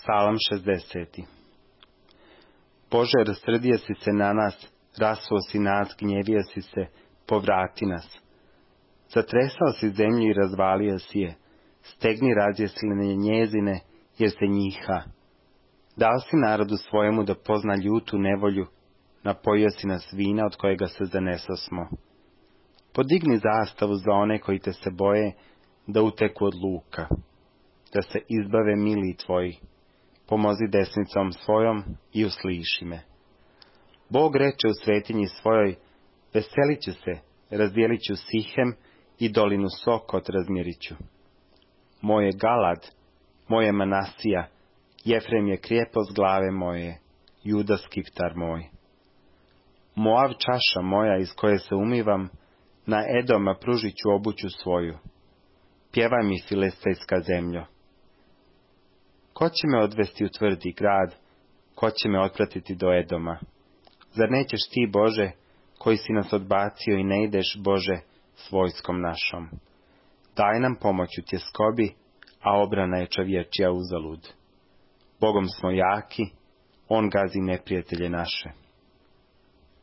Psalam 60. Bože, rasrdio si se na nas, rasuo si nas, gnjevio si se, povrati nas. Zatresao si zemlju i razvalio si je, stegni razjesline njezine, jer se njiha. Dao si narodu svojemu da pozna ljutu nevolju, napojio si nas vina od kojega se zanesosmo. Podigni zastavu za one koji te se boje, da uteku od luka, da se izbave mili tvoji. Pomozi desnicom svojom i usliši me. Bog reče u svetinji svojoj, veselit ću se, razdijelit ću Sihem i dolinu Sokot razmjerit ću. Moje Galad, moje Manasija, Jefrem je krijepost glave moje, Juda skiptar moj. Moav čaša moja iz koje se umivam, na Edoma pružit ću obuću svoju. Pjevaj mi, filistejska zemljo. Ko će me odvesti u tvrdi grad, ko će me otpratiti do Edoma? Zar nećeš ti, Bože, koji si nas odbacio i ne ideš, Bože, s vojskom našom? Daj nam pomoć u tjeskobi, a obrana je čovječija uzalud. Bogom smo jaki, on gazi neprijatelje naše.